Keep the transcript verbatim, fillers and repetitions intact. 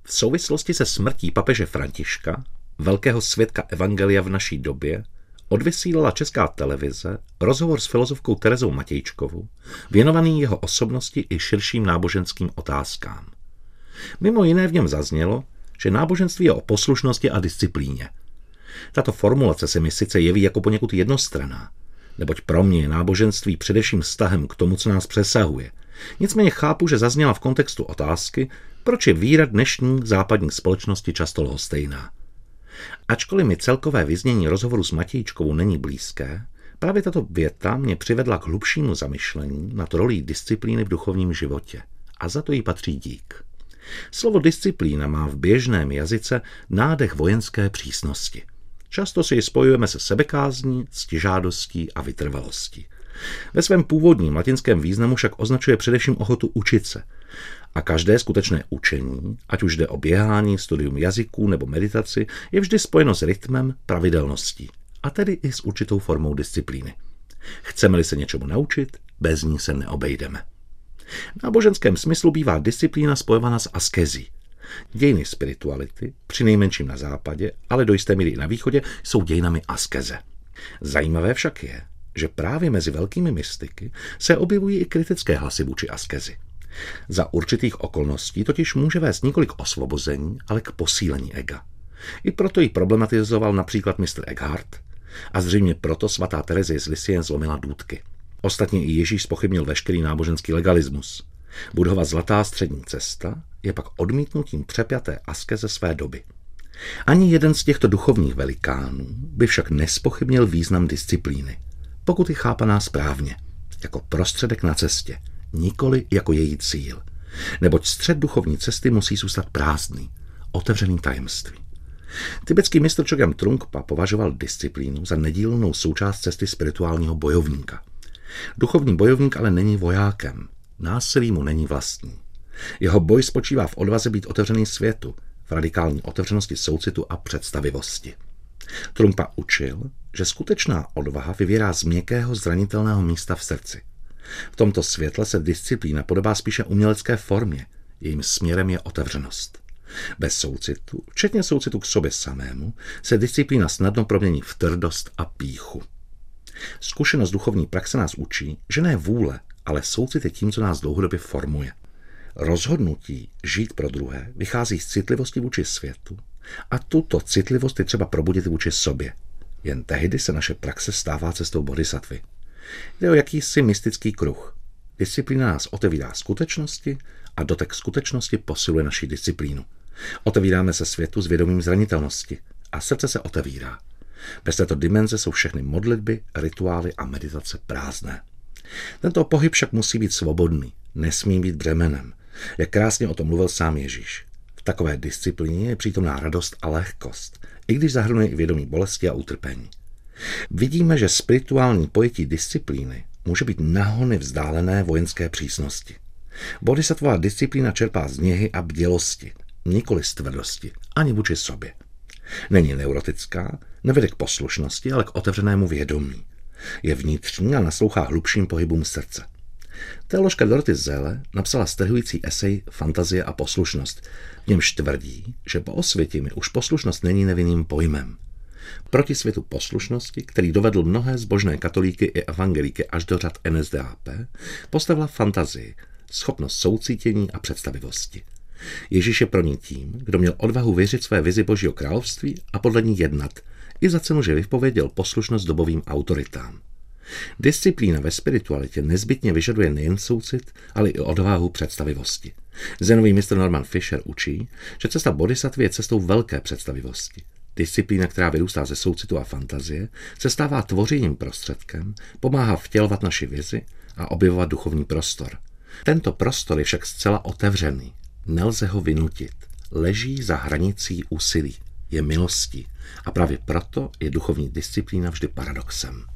V souvislosti se smrtí papeže Františka, velkého svědka evangelia v naší době, odvysílala Česká televize rozhovor s filozofkou Terezou Matějčkovou, věnovaný jeho osobnosti i širším náboženským otázkám. Mimo jiné v něm zaznělo, že náboženství je o poslušnosti a disciplíně. Tato formulace se mi sice jeví jako poněkud jednostranná, neboť pro mě je náboženství především vztahem k tomu, co nás přesahuje. Nicméně chápu, že zazněla v kontextu otázky, proč je víra dnešní západní společnosti často lhostejná. Ačkoliv mi celkové vyznění rozhovoru s Matějčkovou není blízké, právě tato věta mě přivedla k hlubšímu zamyšlení nad rolí disciplíny v duchovním životě. A za to jí patří dík. Slovo disciplína má v běžném jazyce nádech vojenské přísnosti. Často si ji spojujeme se sebekázní, ctižádostí a vytrvalostí. Ve svém původním latinském významu však označuje především ochotu učit se. A každé skutečné učení, ať už jde o běhání, studium jazyků nebo meditaci, je vždy spojeno s rytmem, pravidelností, a tedy i s určitou formou disciplíny. Chceme-li se něčemu naučit, bez ní se neobejdeme. V náboženském smyslu bývá disciplína spojovaná s askezí. Dějiny spirituality, přinejmenším na západě, ale do jisté míry i na východě, jsou dějinami askeze. Zajímavé však je, že právě mezi velkými mystiky se objevují i kritické hlasy vůči askezi. Za určitých okolností totiž může vést nikoli k osvobození, ale k posílení ega. I proto ji problematizoval například mistr Eckhart a zřejmě proto svatá Terezie z Lisie zlomila důtky. Ostatně i Ježíš zpochybnil veškerý náboženský legalismus. Budhova zlatá střední cesta je pak odmítnutím přepjaté askeze své doby. Ani jeden z těchto duchovních velikánů by však nespochybnil význam disciplíny, pokud je chápaná správně, jako prostředek na cestě, nikoli jako její cíl. Neboť střed duchovní cesty musí zůstat prázdný, otevřený tajemství. Tibetský mistr Chogyam Trungpa považoval disciplínu za nedílnou součást cesty spirituálního bojovníka. Duchovní bojovník ale není vojákem, násilí mu není vlastní. Jeho boj spočívá v odvaze být otevřený světu, v radikální otevřenosti soucitu a představivosti. Trungpa učil, že skutečná odvaha vyvírá z měkkého zranitelného místa v srdci. V tomto světle se disciplína podobá spíše umělecké formě, jejím směrem je otevřenost. Bez soucitu, včetně soucitu k sobě samému, se disciplína snadno promění v tvrdost a pýchu. Zkušenost duchovní praxe nás učí, že ne vůle, ale soucit je tím, co nás dlouhodobě formuje. Rozhodnutí žít pro druhé vychází z citlivosti vůči světu a tuto citlivost je třeba probudit vůči sobě. Jen tehdy se naše praxe stává cestou bodhisattvy. Jde o jakýsi mystický kruh. Disciplína nás otevírá skutečnosti a dotek skutečnosti posiluje naši disciplínu. Otevíráme se světu s vědomím zranitelnosti a srdce se otevírá. Bez této dimenze jsou všechny modlitby, rituály a meditace prázdné. Tento pohyb však musí být svobodný, nesmí být břemenem. Jak krásně o tom mluvil sám Ježíš. V takové disciplíně je přítomná radost a lehkost, i když zahrnuje i vědomí bolesti a utrpení. Vidíme, že spirituální pojetí disciplíny může být nahony vzdálené vojenské přísnosti. Bodhisattvová disciplína čerpá z něhy a bdělosti, nikoli z tvrdosti, ani vůči sobě. Není neurotická, nevede k poslušnosti, ale k otevřenému vědomí. Je vnitřní a naslouchá hlubším pohybům srdce. Teoložka Dorothy Zelle napsala strhující esej Fantazie a poslušnost, v němž tvrdí, že po osvětimi už poslušnost není nevinným pojmem. Proti světu poslušnosti, který dovedl mnohé zbožné katolíky i evangelíky až do řad N S D A P, postavila fantazii, schopnost soucítění a představivosti. Ježíš je pro ní tím, kdo měl odvahu věřit své vizi Božího království a podle ní jednat, i za cenu, že vypověděl poslušnost dobovým autoritám. Disciplína ve spiritualitě nezbytně vyžaduje nejen soucit, ale i odvahu představivosti. Zenový mistr Norman Fisher učí, že cesta bodhisattvy je cestou velké představivosti. Disciplína, která vyrůstá ze soucitu a fantazie, se stává tvořivým prostředkem, pomáhá vtělovat naši vizi a objevovat duchovní prostor. Tento prostor je však zcela otevřený. Nelze ho vynutit. Leží za hranicí úsilí. Je milostí. A právě proto je duchovní disciplína vždy paradoxem.